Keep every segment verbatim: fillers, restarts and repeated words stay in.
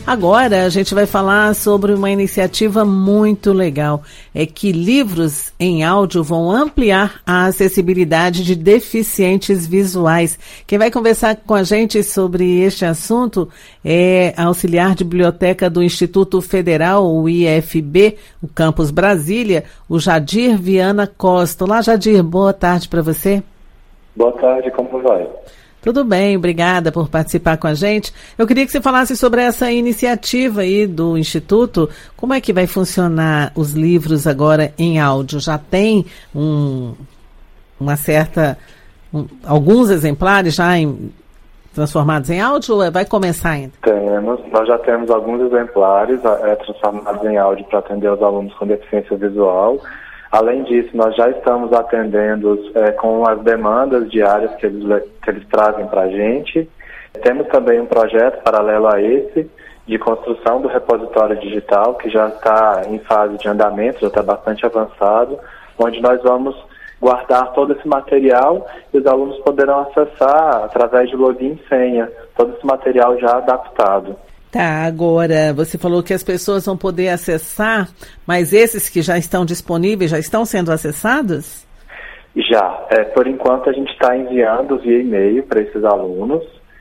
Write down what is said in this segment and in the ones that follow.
Agora a gente vai falar sobre uma iniciativa muito legal. É que livros em áudio vão ampliar a acessibilidade de deficientes visuais. Quem vai conversar com a gente sobre este assunto é a auxiliar de biblioteca do Instituto Federal, o I F B, o Campus Brasília, o Jadir Viana Costa. Olá, Jadir, boa tarde para você. Boa tarde, como vai? Tudo bem, obrigada por participar com a gente. Eu queria que você falasse sobre essa iniciativa aí do Instituto. Como é que vai funcionar os livros agora em áudio? Já tem um, uma certa, um, alguns exemplares já em, transformados em áudio ou vai começar ainda? Temos, nós já temos alguns exemplares é, transformados em áudio para atender os alunos com deficiência visual. Além disso, nós já estamos atendendo é, com as demandas diárias que eles, que eles trazem para a gente. Temos também um projeto paralelo a esse, de construção do repositório digital, que já está em fase de andamento, já está bastante avançado, onde nós vamos guardar todo esse material e os alunos poderão acessar através de login e senha, todo esse material já adaptado. Tá, agora você falou que as pessoas vão poder acessar, mas esses que já estão disponíveis já estão sendo acessados? Já, é, por enquanto a gente está enviando via e-mail para esses alunos,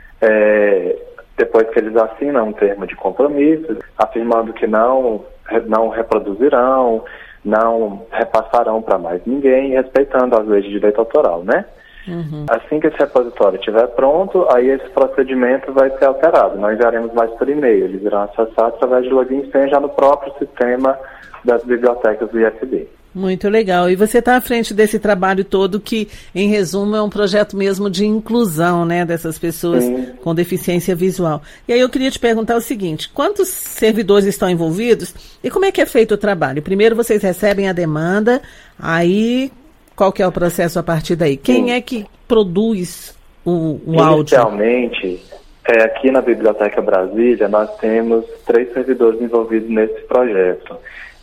é, depois que eles assinam um termo de compromisso, afirmando que não, não reproduzirão, não repassarão para mais ninguém, respeitando as leis de direito autoral, né? Uhum. Assim que esse repositório estiver pronto, aí esse procedimento vai ser alterado. Não enviaremos mais por e-mail, eles irão acessar através de login e senha já no próprio sistema das bibliotecas do I F B. Muito legal. E você está à frente desse trabalho todo que, em resumo, é um projeto mesmo de inclusão, né, dessas pessoas Sim. com deficiência visual. E aí eu queria te perguntar o seguinte, quantos servidores estão envolvidos e como é que é feito o trabalho? Primeiro vocês recebem a demanda, aí... Qual que é o processo a partir daí? Quem Sim. é que produz o, o áudio? Inicialmente, é, aqui na Biblioteca Brasília, nós temos três servidores envolvidos nesse projeto.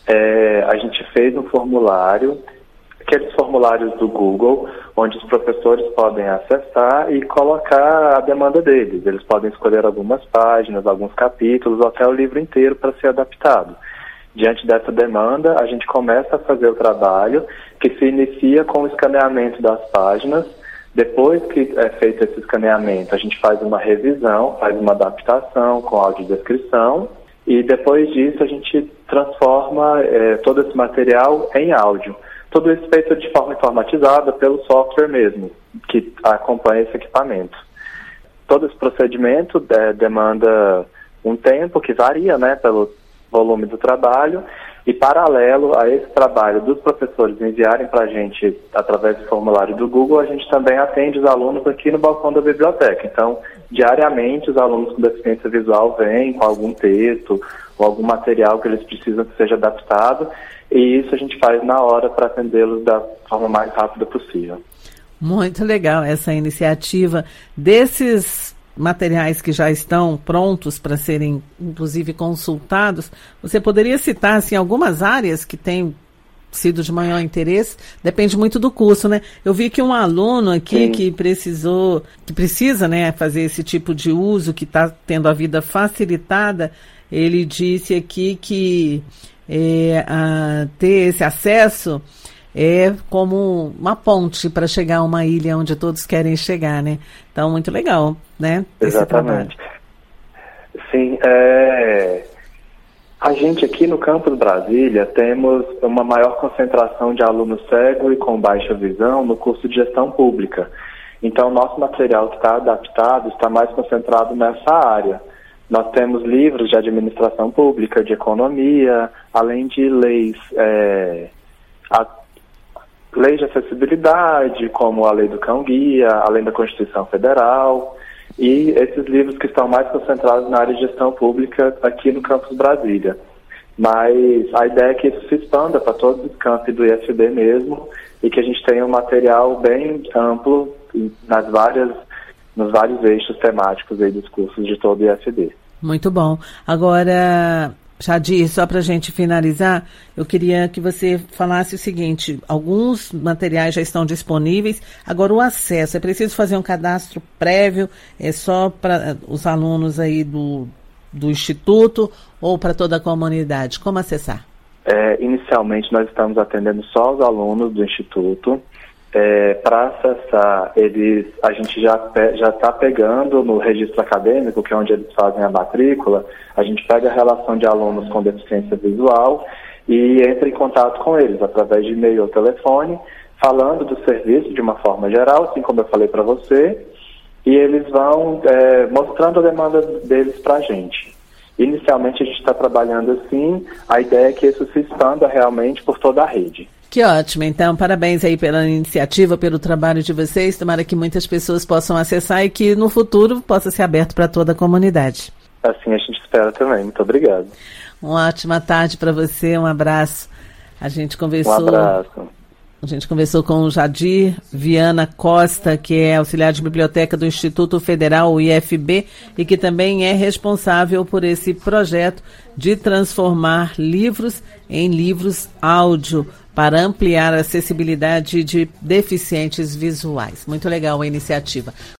É, a gente fez um formulário, aqueles formulários do Google, onde os professores podem acessar e colocar a demanda deles. Eles podem escolher algumas páginas, alguns capítulos, ou até o livro inteiro para ser adaptado. Diante dessa demanda, a gente começa a fazer o trabalho, que se inicia com o escaneamento das páginas. Depois que é feito esse escaneamento, a gente faz uma revisão, faz uma adaptação com audiodescrição, e depois disso a gente transforma é, todo esse material em áudio. Tudo isso feito de forma informatizada pelo software mesmo, que acompanha esse equipamento. Todo esse procedimento é, demanda um tempo que varia, né, pelo volume do trabalho, e paralelo a esse trabalho dos professores enviarem para a gente através do formulário do Google, a gente também atende os alunos aqui no balcão da biblioteca. Então, diariamente, os alunos com deficiência visual vêm com algum texto ou algum material que eles precisam que seja adaptado, e isso a gente faz na hora para atendê-los da forma mais rápida possível. Muito legal essa iniciativa desses materiais que já estão prontos para serem, inclusive, consultados. Você poderia citar, assim, algumas áreas que têm sido de maior interesse? Depende muito do curso, né? Eu vi que um aluno aqui Sim. que precisou, que precisa, né, fazer esse tipo de uso, que está tendo a vida facilitada, ele disse aqui que é, a, ter esse acesso é como uma ponte para chegar a uma ilha onde todos querem chegar, né? Então, muito legal, né? Exatamente. Sim, é... a gente aqui no Campus Brasília temos uma maior concentração de alunos cegos e com baixa visão no curso de gestão pública. Então, nosso material que está adaptado está mais concentrado nessa área. Nós temos livros de administração pública, de economia, além de leis... É... a leis de acessibilidade, como a Lei do Cão-Guia, além da Constituição Federal, e esses livros que estão mais concentrados na área de gestão pública aqui no Campus Brasília. Mas a ideia é que isso se expanda para todos os campos do I F B mesmo, e que a gente tenha um material bem amplo nas várias, nos vários eixos temáticos aí dos cursos de todo o I F B. Muito bom. Agora... Jadir, só para a gente finalizar, eu queria que você falasse o seguinte, alguns materiais já estão disponíveis, agora o acesso, é preciso fazer um cadastro prévio, é só para os alunos aí do, do Instituto ou para toda a comunidade? Como acessar? É, inicialmente nós estamos atendendo só os alunos do Instituto. É, para acessar, eles, a gente já já está pegando no registro acadêmico, que é onde eles fazem a matrícula, a gente pega a relação de alunos com deficiência visual e entra em contato com eles através de e-mail ou telefone, falando do serviço de uma forma geral, assim como eu falei para você, e eles vão é, mostrando a demanda deles para a gente. Inicialmente a gente está trabalhando assim, a ideia é que isso se expanda realmente por toda a rede. Que ótimo, então parabéns aí pela iniciativa, pelo trabalho de vocês, tomara que muitas pessoas possam acessar e que no futuro possa ser aberto para toda a comunidade. Assim a gente espera também, muito obrigado. Uma ótima tarde para você, um abraço. A gente conversou... Um abraço. A gente conversou com o Jadir Viana Costa, que é auxiliar de biblioteca do Instituto Federal, o I F B, e que também é responsável por esse projeto de transformar livros em livros áudio para ampliar a acessibilidade de deficientes visuais. Muito legal a iniciativa.